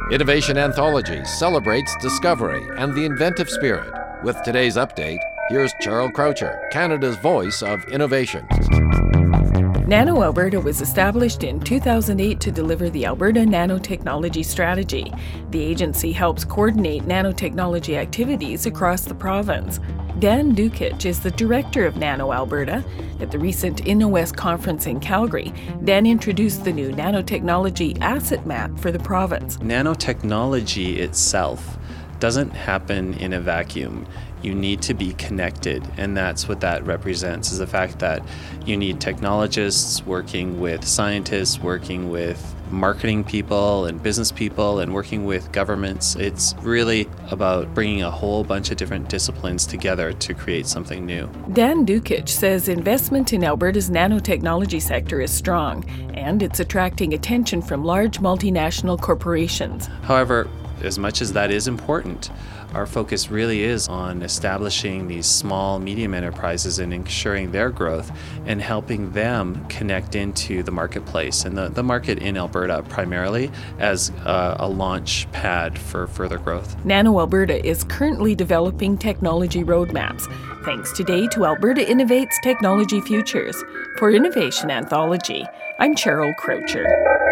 Innovation Anthology celebrates discovery and the inventive spirit. With today's update, here's Cheryl Croucher, Canada's voice of innovation. Nano Alberta was established in 2008 to deliver the Alberta Nanotechnology Strategy. The agency helps coordinate nanotechnology activities across the province. Dan Dukic is the director of Nano Alberta. At the recent InnoWest conference in Calgary, Dan introduced the new nanotechnology asset map for the province. Nanotechnology itself doesn't happen in a vacuum. You need to be connected, and that's what that represents, is the fact that you need technologists working with scientists, working with marketing people and business people, and working with governments. It's really about bringing a whole bunch of different disciplines together to create something new. Dan Dukic says investment in Alberta's nanotechnology sector is strong, and it's attracting attention from large multinational corporations. However, as much as that is important, our focus really is on establishing these small, medium enterprises and ensuring their growth and helping them connect into the marketplace and the market in Alberta primarily as a launch pad for further growth. Nano Alberta is currently developing technology roadmaps. Thanks today to Alberta Innovates Technology Futures. For Innovation Anthology, I'm Cheryl Croucher.